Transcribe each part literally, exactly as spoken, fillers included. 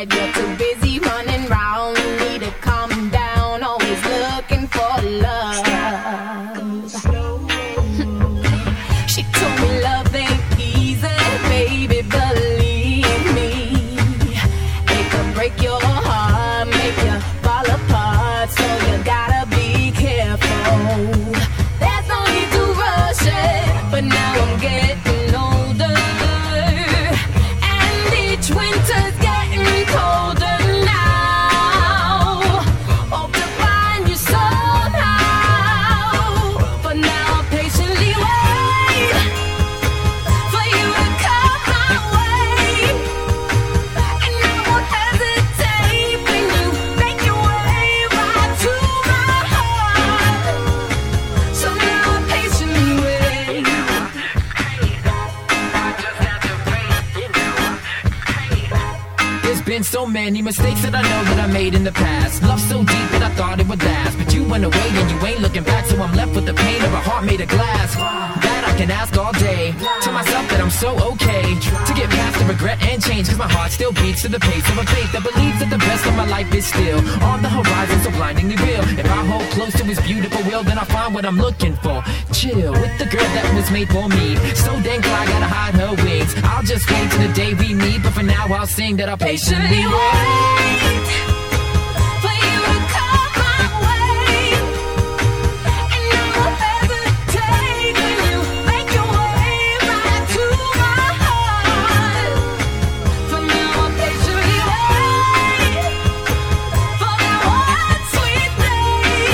that you're too busy running round. You need to calm down, always looking for love. She told me love ain't easy, baby, believe me. It could break your heart, make you fall apart, so you gotta be careful. There's no need to rush it, but now I'm getting older, and each winter's getting colder now. Hope to find you somehow, but now I'll patiently wait for you to come my way, and I won't hesitate when you make your way right to my heart. So now I patiently wait. There's been so many mistakes that I know that I made in the past. Love so deep that I thought it would last, but you went away and you ain't looking back, so I'm left with the pain of a heart made of glass. That I can ask all day, tell myself that I'm so okay to get past the regret and change, cause my heart still beats to the pace of a faith that believes that the best of my life is still on the horizon, so blindingly real. If I hold close to his beautiful will, then I'll find what I'm looking for. Chill with the girl that was made for me, so dang I gotta hide her wings. I'll just wait till the day we meet, but for now I'll sing that I'll patiently wait for you to come my way, and I won't hesitate when you make your way right to my heart. For now I'll patiently wait for that one sweet day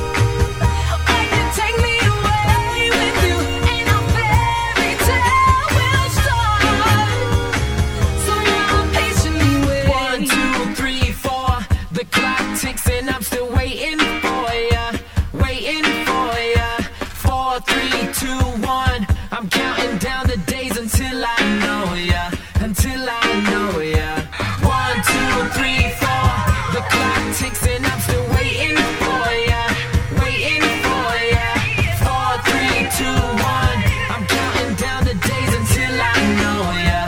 when you take me away with you, and our fairy tale will start. So now I'll patiently wait. One, two, three, four. The clock ticks and I'm still waiting for ya, waiting for ya. Four, three, two, one. I'm counting down the days until I know ya, until I know ya. One, two, three, four. The clock ticks and I'm still waiting for ya, waiting for ya. Four, three, two, one. I'm counting down the days until I know ya.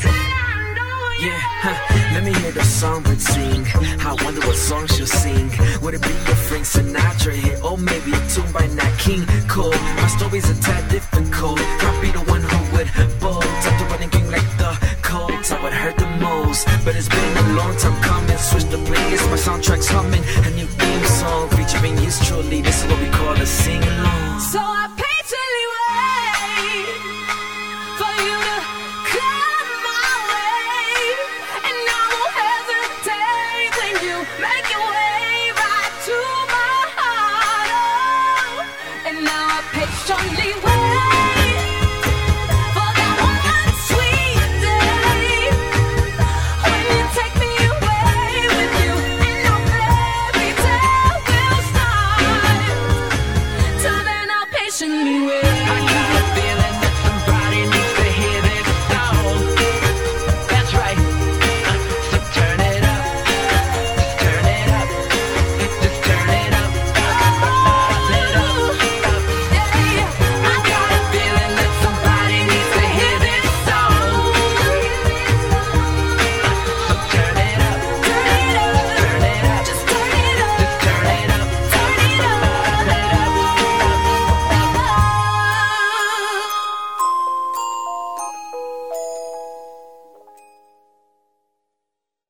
Yeah, huh. Let me hear the songbird sing. I wonder what song she'll sing. Would it be a Frank Sinatra hit, or maybe a tune by Nat King Cole? My story's a tad difficult. Probably the one who would bold. Time to run and king like the Colts. I would hurt the most, but it's been a long time coming. Switch the playlist, my soundtrack's humming. A new theme song featuring yours truly. This is what we call a sing along. So I patiently wait for you to come my way, and I won't hesitate when you make your way right to my heart. Oh, and now I patiently wait.